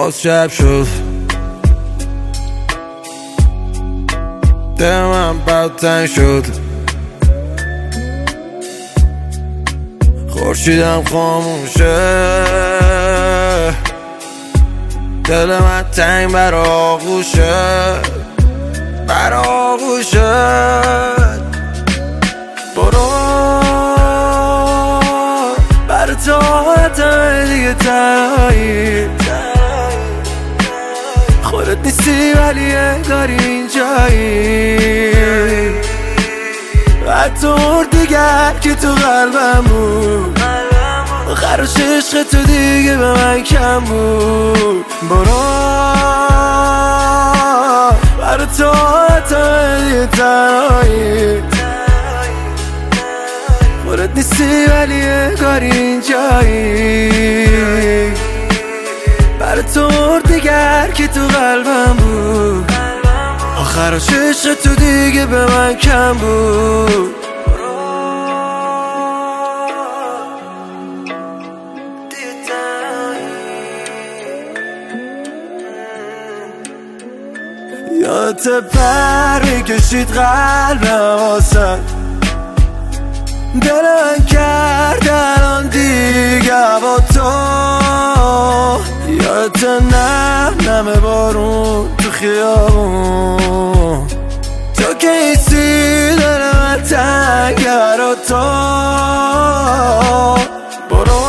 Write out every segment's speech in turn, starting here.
باز شب شد، دل من بدتن شد، خورشیدم خاموشه، دل من تنگ بر آغوشه، بر آغوشه. برو بر طاعتم دیگه تنهایی، خودت نیستی ولی انگار اینجایی، حتی دیگر که تو قلبم بود، آخرش عشق تو دیگه به من کم بود. برو بر طاعتم دیگه تنهایی، خودت نیستی ولی انگار اینجایی، بر تو دیگر که تو قلبم بود، آخرش عشق تو دیگه به من کم بود. یادت پر میکشید قلبم واسه دل من کرد الان دیگه با تو، یادت نم بارون تو خیابون، تو که ایسی دل من تنگ برا تو. برو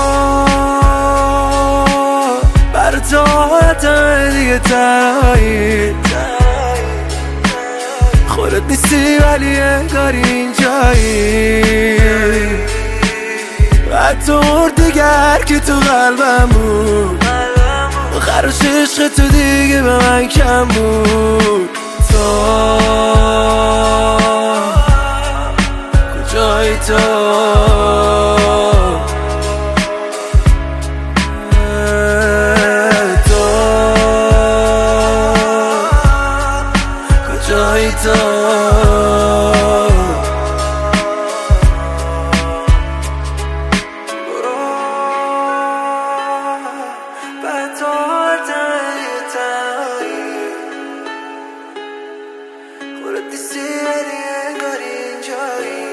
بر طاعتم دیگه تنهایی، خودت نیستی ولی انگار اینجایی، حتی دیگر که تو قلبم بود، آخرش عشق تو دیگه به من کم بود. تو کجایی تو؟ کجایی تو؟ خودت نیستی ولی انگار اینجایی،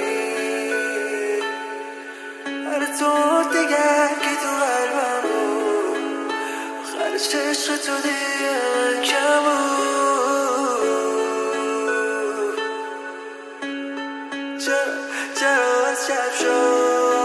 هر تو دیگر که تو قلبم بود، آخرش عشق تو دیگه کم بود. چرا از شب شد